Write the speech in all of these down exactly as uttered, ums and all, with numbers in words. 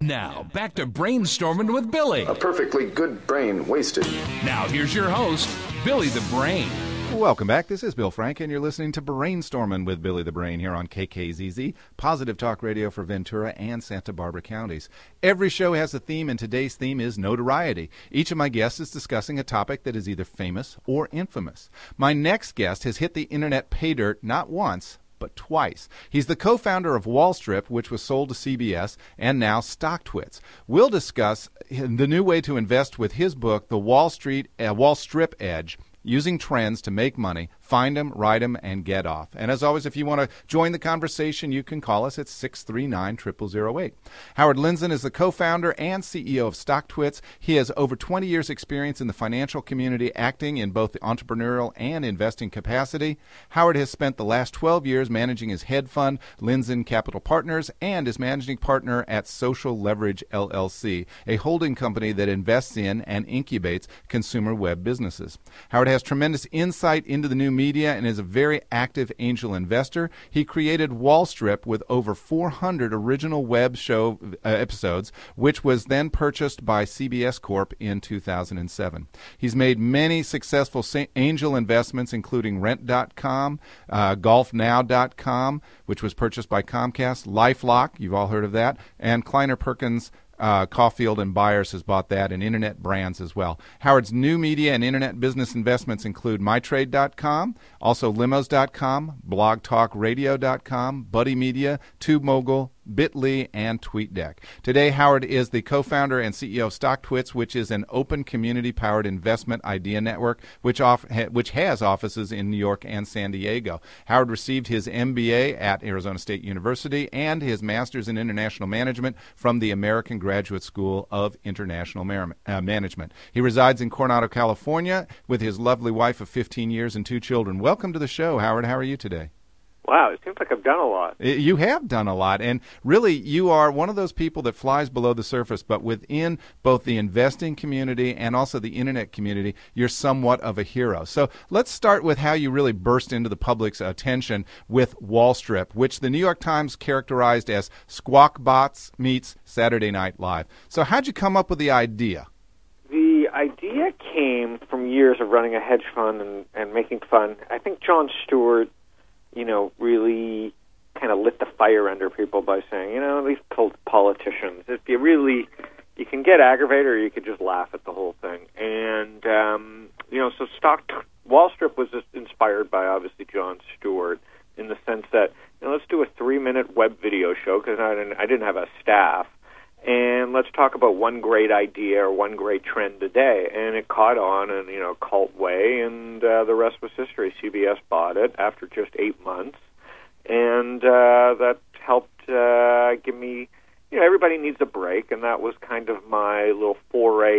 Now, back to Brainstorming with Billy. A perfectly good brain wasted. Now, here's your host, Billy the Brain. Welcome back. This is Bill Frank, and you're listening to Brainstorming with Billy the Brain here on K K Z Z, Positive Talk Radio for Ventura and Santa Barbara counties. Every show has a theme, and today's theme is notoriety. Each of my guests is discussing a topic that is either famous or infamous. My next guest has hit the internet pay dirt not once, but twice. He's the co-founder of Wallstrip, which was sold to C B S, and now StockTwits. We'll discuss the new way to invest with his book, The Wall Street uh, Wall Strip Edge, Using Trends to Make Money. Find them, write them, and get off. And as always, if you want to join the conversation, you can call us at six three nine, zero zero zero eight. Howard Lindzen is the co-founder and C E O of StockTwits. He has over twenty years' experience in the financial community, acting in both the entrepreneurial and investing capacity. Howard has spent the last twelve years managing his hedge fund, Lindzen Capital Partners, and is managing partner at Social Leverage L L C, a holding company that invests in and incubates consumer web businesses. Howard has tremendous insight into the new media and is a very active angel investor. He created Wallstrip with over four hundred original web show uh, episodes, which was then purchased by C B S Corp in two thousand seven. He's made many successful angel investments, including Rent dot com, uh, Golf Now dot com, which was purchased by Comcast, LifeLock, you've all heard of that, and Kleiner Perkins Uh, Caulfield and Byers has bought that, and internet brands as well. Howard's new media and internet business investments include My Trade dot com, also Limos dot com, Blog Talk Radio dot com, Buddy Media, TubeMogul, Bitly, and TweetDeck. Today, Howard is the co-founder and C E O of StockTwits, which is an open community-powered investment idea network which, off, ha, which has offices in New York and San Diego. Howard received his M B A at Arizona State University and his master's in international management from the American Graduate School of International Mar- uh, Management. He resides in Coronado, California, with his lovely wife of fifteen years and two children. Welcome to the show, Howard. How are you today? Wow, it seems like I've done a lot. You have done a lot, and really you are one of those people that flies below the surface, but within both the investing community and also the internet community, you're somewhat of a hero. So let's start with how you really burst into the public's attention with Wallstrip, which the New York Times characterized as Squawk Bots meets Saturday Night Live. So how'd you come up with the idea? The idea came from years of running a hedge fund and, and making fun. I think Jon Stewart, you know, really kind of lit the fire under people by saying, you know, these politicians, if you really, you can get aggravated or you could just laugh at the whole thing. And, um, you know, so Stock Wallstrip was just inspired by, obviously, Jon Stewart in the sense that, you know, let's do a three-minute web video show because I didn't, I didn't have a staff. And let's talk about one great idea or one great trend a day. And it caught on in, you know, a cult way, and uh, the rest was history. C B S bought it after just eight months, and uh, that helped uh, give me, you know, everybody needs a break, and that was kind of my little foray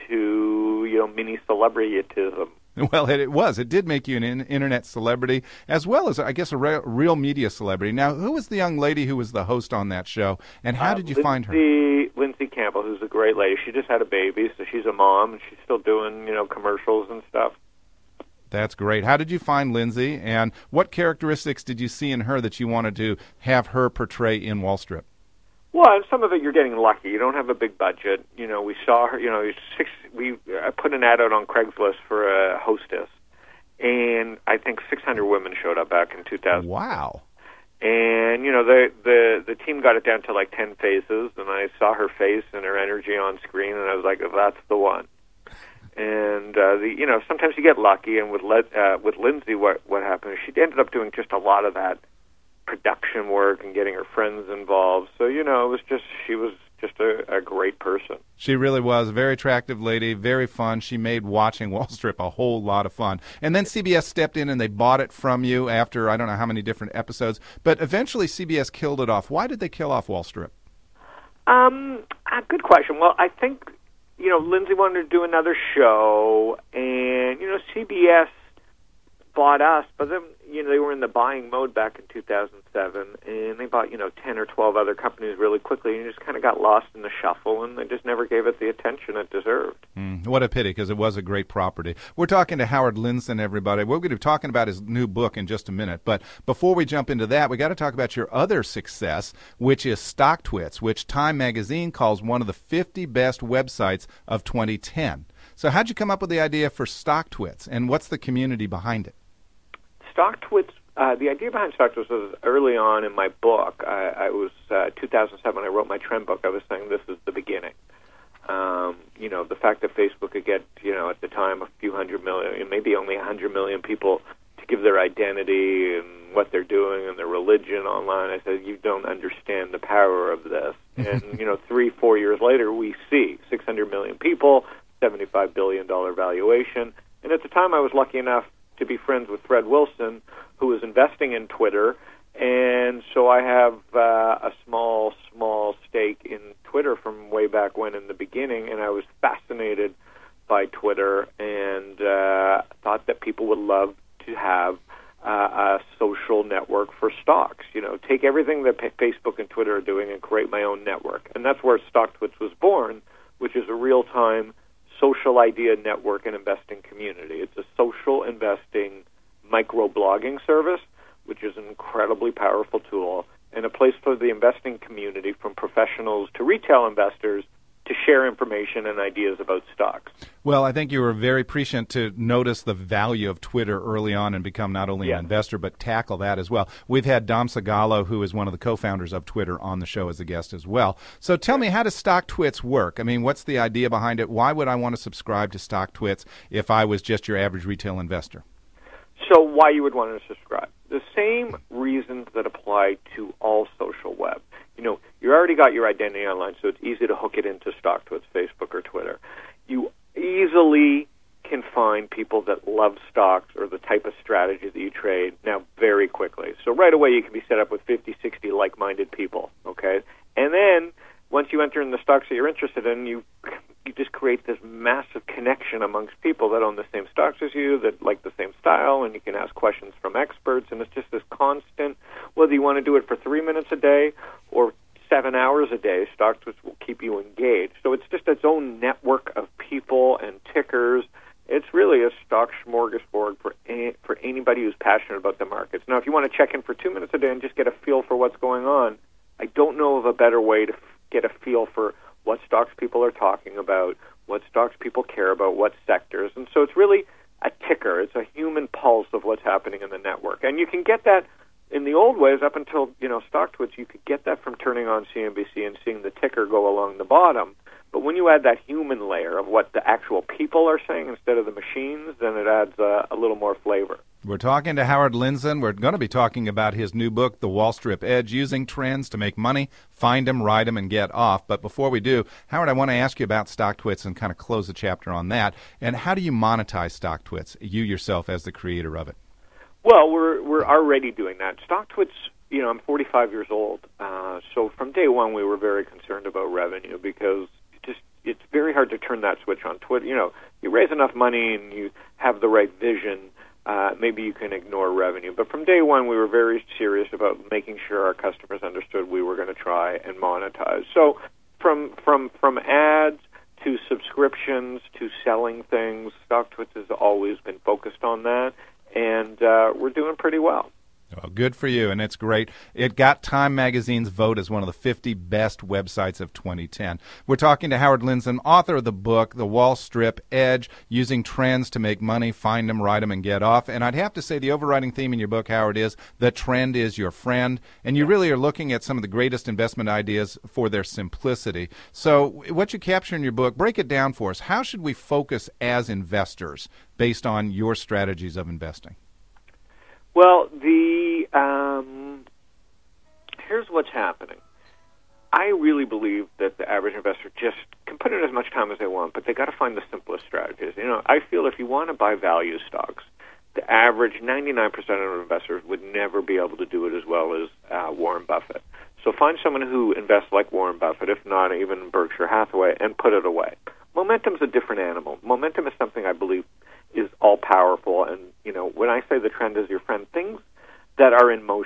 into, you know, mini celebrityism. Well, it, it was. It did make you an in, internet celebrity, as well as, I guess, a re- real media celebrity. Now, who was the young lady who was the host on that show, and how uh, did you Lindsay, find her? Lindsay Campbell, who's a great lady. She just had a baby, so she's a mom, and she's still doing, you know, commercials and stuff. That's great. How did you find Lindsay, and what characteristics did you see in her that you wanted to have her portray in Wallstrip? Well, some of it you're getting lucky. You don't have a big budget. You know, we saw her. You know, six. We I put an ad out on Craigslist for a hostess, and I think six hundred women showed up back in two thousand. Wow. And you know, the the the team got it down to like ten faces, and I saw her face and her energy on screen, and I was like, that's the one. And uh, the you know, sometimes you get lucky, and with Le- uh, with Lindsay, what what happened is she ended up doing just a lot of that production work and getting her friends involved. So, you know, it was just, she was just a, a great person. She really was. A very attractive lady, very fun. She made watching Wallstrip a whole lot of fun. And then C B S stepped in and they bought it from you after I don't know how many different episodes. But eventually C B S killed it off. Why did they kill off Wallstrip? Um, uh, good question. Well, I think, you know, Lindsay wanted to do another show, and, you know, C B S bought us, but then, you know, they were in the buying mode back in two thousand seven, and they bought, you know, ten or twelve other companies really quickly, and it just kind of got lost in the shuffle, and they just never gave it the attention it deserved. Mm, what a pity, because it was a great property. We're talking to Howard Lindzen, everybody. We're going to be talking about his new book in just a minute, but before we jump into that, we got to talk about your other success, which is StockTwits, which Time Magazine calls one of the fifty best websites of twenty ten. So how'd you come up with the idea for StockTwits, and what's the community behind it? StockTwits, uh, the idea behind StockTwits was early on in my book. I, I was uh, two thousand seven. I wrote my trend book. I was saying this is the beginning. Um, you know, the fact that Facebook could get, you know, at the time a few hundred million, maybe only a hundred million people to give their identity and what they're doing and their religion online. I said, you don't understand the power of this. And you know, three, four years later, we see six hundred million people, seventy-five billion dollars valuation. And at the time, I was lucky enough to be friends with Fred Wilson, who was investing in Twitter, and so I have uh, a small, small stake in Twitter from way back when in the beginning, and I was fascinated by Twitter and uh, thought that people would love to have uh, a social network for stocks. You know, take everything that P- Facebook and Twitter are doing and create my own network, and that's where StockTwits was born, which is a real-time social idea network and investing community. It's a social investing micro-blogging service, which is an incredibly powerful tool, and a place for the investing community, from professionals to retail investors, to share information and ideas about stocks. Well, I think you were very prescient to notice the value of Twitter early on and become not only yeah. an investor, but tackle that as well. We've had Dom Segalo, who is one of the co-founders of Twitter, on the show as a guest as well. So tell me, how does StockTwits work? I mean, what's the idea behind it? Why would I want to subscribe to StockTwits if I was just your average retail investor? So why you would want to subscribe? The same reasons that apply to all social web. You know, you already got your identity online, so it's easy to hook it into StockTwits, Facebook, or Twitter. You easily can find people that love stocks or the type of strategy that you trade now very quickly. So right away you can be set up with fifty, sixty like-minded people, okay? And then once you enter in the stocks that you're interested in, you you just create this massive connection amongst people that own the same stocks as you, that like the same style, and you can ask questions from experts, and it's just this constant, whether you want to do it for three minutes a day or seven hours a day, StockTwits will keep you engaged. So it's just its own network of people and tickers. It's really a stock smorgasbord for any, for anybody who's passionate about the markets. Now, if you want to check in for two minutes a day and just get a feel for what's going on, I don't know of a better way to f- get a feel for what stocks people are talking about, what stocks people care about, what sectors. And so it's really a ticker. It's a human pulse of what's happening in the network. And you can get that in the old ways up until, you know, StockTwits. You could get that from turning on C N B C and seeing the ticker go along the bottom. But when you add that human layer of what the actual people are saying instead of the machines, then it adds uh, a little more flavor. We're talking to Howard Lindzen. We're going to be talking about his new book, The Wall Strip Edge, Using Trends to Make Money, Find Them, Ride Them, and Get Off. But before we do, Howard, I want to ask you about StockTwits and kind of close the chapter on that. And how do you monetize StockTwits, you yourself as the creator of it? Well, we're we're already doing that. StockTwits, you know, I'm forty-five years old. Uh, so from day one, we were very concerned about revenue because just it's very hard to turn that switch on Twitter. You know, you raise enough money and you have the right vision, uh, maybe you can ignore revenue. But from day one, we were very serious about making sure our customers understood we were going to try and monetize. So from from from ads to subscriptions to selling things, StockTwits has always been focused on that, and uh, we're doing pretty well. Well, good for you, and it's great. It got Time Magazine's vote as one of the fifty best websites of twenty ten. We're talking to Howard Lindzen, author of the book, The Wall Strip Edge, Using Trends to Make Money, Find Them, Ride Them, and Get Off. And I'd have to say the overriding theme in your book, Howard, is the trend is your friend, and you really are looking at some of the greatest investment ideas for their simplicity. So what you capture in your book, break it down for us. How should we focus as investors based on your strategies of investing? Well, the um, here's what's happening. I really believe that the average investor just can put in as much time as they want, but they got to find the simplest strategies. You know, I feel if you want to buy value stocks, the average ninety-nine percent of investors would never be able to do it as well as uh, Warren Buffett. So find someone who invests like Warren Buffett, if not even Berkshire Hathaway, and put it away. Momentum's a different animal. Momentum is something I believe is all-powerful, and, you know, when I say the trend is your friend, things that are in motion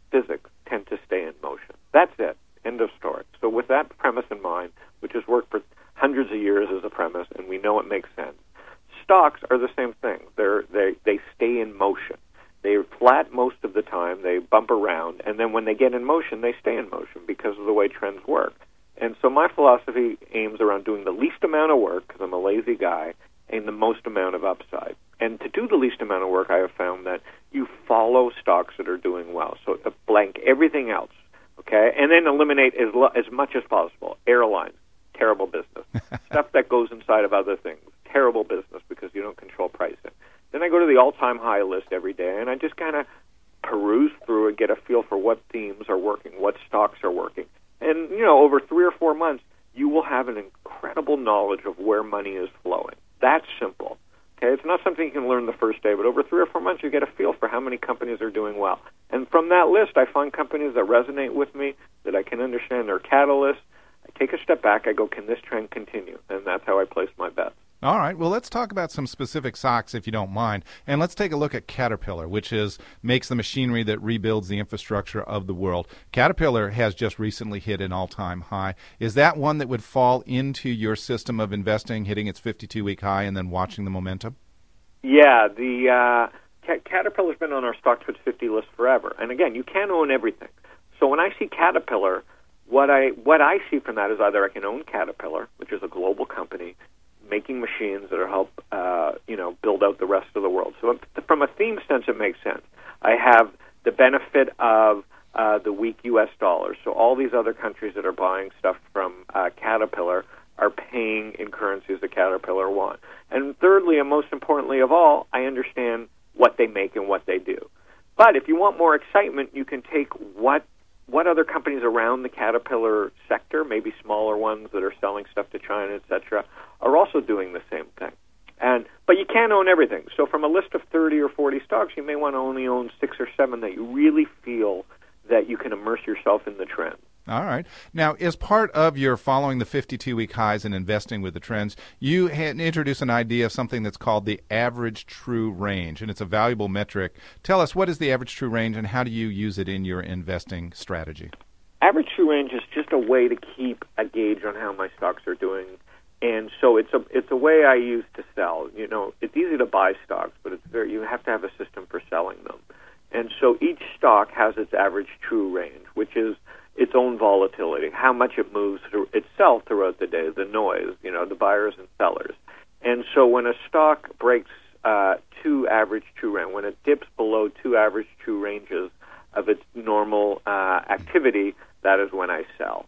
physics tend to stay in motion. That's it. End of story. So with that premise in mind, which has worked for hundreds of years as a premise, and we know it makes sense, stocks are the same thing. They're, they they stay in motion. They're flat most of the time. They bump around, and then when they get in motion, they stay in motion because of the way trends work. And so my philosophy aims around doing the least amount of work, because I'm a lazy guy, and the most amount of upside. And to do the least amount of work, I have found that you follow stocks that are doing well. So blank everything else, okay, and then eliminate as lo- as much as possible. Airlines, terrible business. Stuff that goes inside of other things, terrible business because you don't control pricing. Then I go to the all-time high list every day, and I just kind of peruse through and get a feel for what themes are working, what stocks are working. And, you know, over three or four months, you will have an incredible knowledge of where money is flowing. That's simple. Okay, it's not something you can learn the first day, but over three or four months, you get a feel for how many companies are doing well. And from that list, I find companies that resonate with me, that I can understand their catalysts. I take a step back. I go, can this trend continue? And that's how I place my bets. All right. Well, let's talk about some specific stocks, if you don't mind. And let's take a look at Caterpillar, which is makes the machinery that rebuilds the infrastructure of the world. Caterpillar has just recently hit an all-time high. Is that one that would fall into your system of investing, hitting its fifty-two-week high and then watching the momentum? Yeah. The uh, Cat- Caterpillar's been on our StockTwits fifty list forever. And, again, you can't own everything. So when I see Caterpillar, what I what I see from that is either I can own Caterpillar, which is a global company, making machines that will help, uh, you know, build out the rest of the world. So from a theme sense, it makes sense. I have the benefit of uh, the weak U S dollar. So all these other countries that are buying stuff from uh, Caterpillar are paying in currencies that Caterpillar want. And thirdly, and most importantly of all, I understand what they make and what they do. But if you want more excitement, you can take what what other companies around the Caterpillar sector, maybe smaller ones that are selling stuff to China, et cetera, are also doing the same thing. And but you can't own everything. So from a list of thirty or forty stocks, you may want to only own six or seven that you really feel that you can immerse yourself in the trend. All right. Now, as part of your following the fifty-two-week highs and investing with the trends, you had introduced an idea of something that's called the average true range, and it's a valuable metric. Tell us, what is the average true range, and how do you use it in your investing strategy? Average true range is just a way to keep a gauge on how my stocks are doing, and so it's a it's a way I use to sell. You know, it's easy to buy stocks, but it's very you have to have a system for selling them. And so each stock has its average true range, which is its own volatility, how much it moves through itself throughout the day, the noise, you know, the buyers and sellers. And so when a stock breaks uh, two average true range, when it dips below two average true ranges of its normal uh, activity, that is when I sell.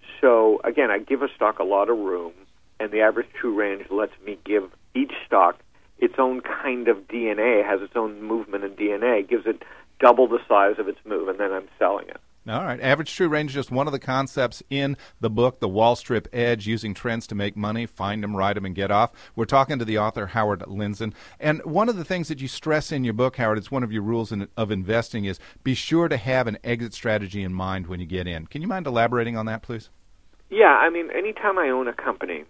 So again, I give a stock a lot of room, and the average true range lets me give each stock its own kind of D N A, has its own movement and D N A, gives it double the size of its move, and then I'm selling it. All right. Average true range is just one of the concepts in the book, The Wall Strip Edge, Using Trends to Make Money, Find Them, Ride Them, and Get Off. We're talking to the author, Howard Lindzen. And one of the things that you stress in your book, Howard, it's one of your rules in, of investing, is be sure to have an exit strategy in mind when you get in. Can you mind elaborating on that, please? Yeah, I mean, anytime I own a company,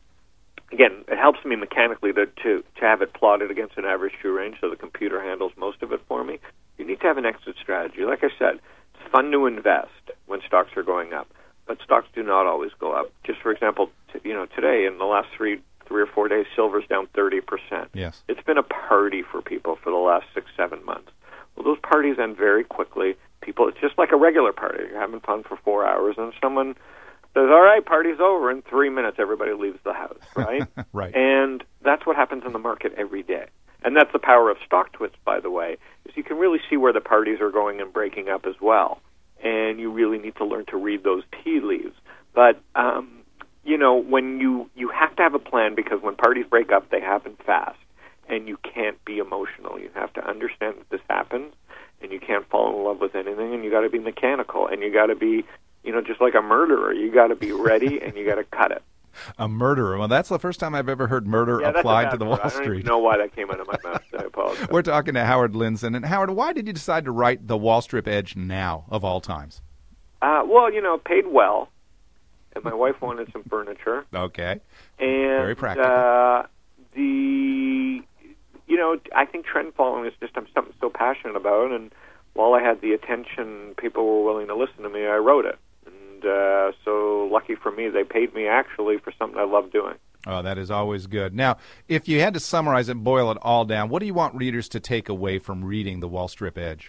again, it helps me mechanically to, to, to have it plotted against an average true range so the computer handles most of it for me. You need to have an exit strategy. Like I said, it's fun to invest when stocks are going up, but stocks do not always go up. Just for example, t- you know, today in the last three three or four days, silver's down thirty percent. Yes. It's been a party for people for the last six, seven months. Well, those parties end very quickly. People, it's just like a regular party. You're having fun for four hours, and someone says, all right, party's over. In three minutes, everybody leaves the house, right? Right. And that's what happens in the market every day. And that's the power of StockTwits, by the way, is you can really see where the parties are going and breaking up as well. And you really need to learn to read those tea leaves. But, um, you know, when you, you have to have a plan, because when parties break up, they happen fast. And you can't be emotional. You have to understand that this happens, and you can't fall in love with anything, and you got to be mechanical, and you got to be, you know, just like a murderer. You got to be ready, and you got to cut it. A murderer. Well, that's the first time I've ever heard murder yeah, applied to the word. Wall I don't Street. even know why that came out of my mouth. I apologize. We're talking to Howard Lindzen. And Howard, why did you decide to write The Wall Strip Edge now, of all times? Uh, well, you know, paid well, and my wife wanted some furniture. Okay. And, Very practical. Uh, the, you know, I think trend following is just I'm something so passionate about, and while I had the attention, people were willing to listen to me, I wrote it. And uh, so lucky for me, they paid me actually for something I love doing. Oh, that is always good. Now, if you had to summarize it, boil it all down, what do you want readers to take away from reading The Wall Strip Edge?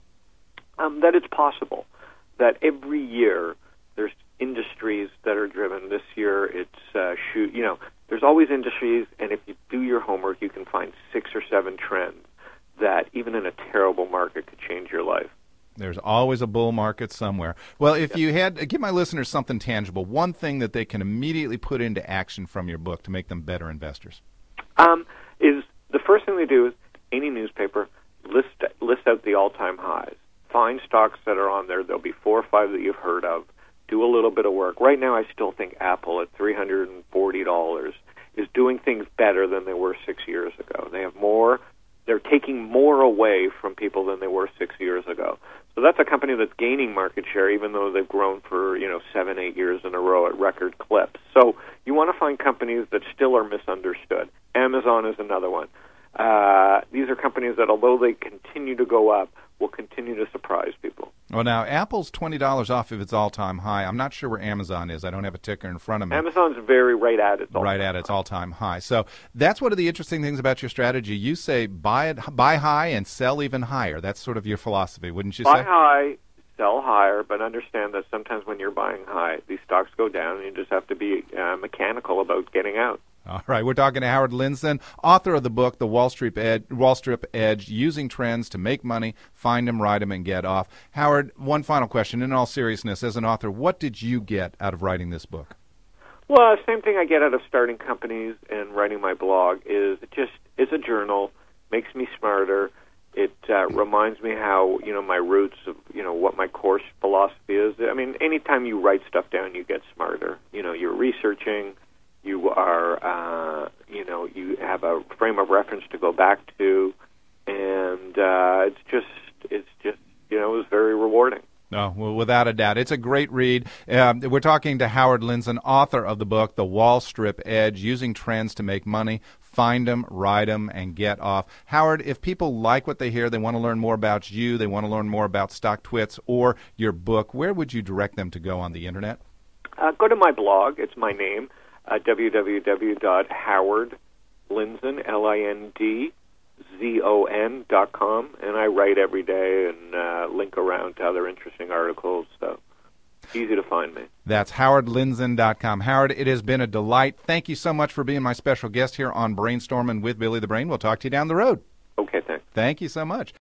Um, that it's possible. That every year there's industries that are driven. This year it's uh, shoot. You know, there's always industries, and if you do your homework, you can find six or seven trends that, even in a terrible market, could change your life. There's always a bull market somewhere. Well, if you had, give my listeners something tangible, one thing that they can immediately put into action from your book to make them better investors. Um, is the first thing they do is any newspaper list list out the all-time highs. Find stocks that are on there. There'll be four or five that you've heard of. Do a little bit of work. Right now, I still think Apple at three hundred forty dollars is doing things better than they were six years ago. They have more. They're taking more away from people than they were six years ago. So that's a company that's gaining market share, even though they've grown for, you know, seven, eight years in a row at record clips. So you want to find companies that still are misunderstood. Amazon is another one. Uh, these are companies that, although they continue to go up, will continue to surprise people. Well, now, Apple's twenty dollars off of its all-time high. I'm not sure where Amazon is. I don't have a ticker in front of me. Amazon's very right at its all-time Right at its all-time high. So that's one of the interesting things about your strategy. You say buy it, buy high and sell even higher. That's sort of your philosophy, wouldn't you buy say? Buy high, sell higher, but understand that sometimes when you're buying high, these stocks go down, and you just have to be uh, mechanical about getting out. All right, we're talking to Howard Lindzen, author of the book, The Wall Strip Edge, Wall Strip Edge, Using Trends to Make Money, Find Them, Ride Them, and Get Off. Howard, one final question. In all seriousness, as an author, what did you get out of writing this book? Well, same thing I get out of starting companies and writing my blog is it just it's a journal, makes me smarter. It uh, reminds me how, you know, my roots of, you know, what my course philosophy is. I mean, anytime you write stuff down, you get smarter. You know, you're researching. You are, uh, you know, you have a frame of reference to go back to, and uh, it's just, it's just, you know, it was very rewarding. No, well, without a doubt. It's a great read. Um, we're talking to Howard Lindzen, author of the book, The Wall Strip Edge, Using Trends to Make Money, Find Them, Ride Them, and Get Off. Howard, if people like what they hear, they want to learn more about you, they want to learn more about StockTwits or your book, where would you direct them to go on the Internet? Uh, go to my blog. It's my name. Uh, w w w dot howard lindzen, L I N D Z O N dot com, and I write every day and uh, link around to other interesting articles, so easy to find me. That's howard lindzen dot com. Howard, it has been a delight. Thank you so much for being my special guest here on Brainstorming with Billy the Brain. We'll talk to you down the road. Okay, thanks. Thank you so much.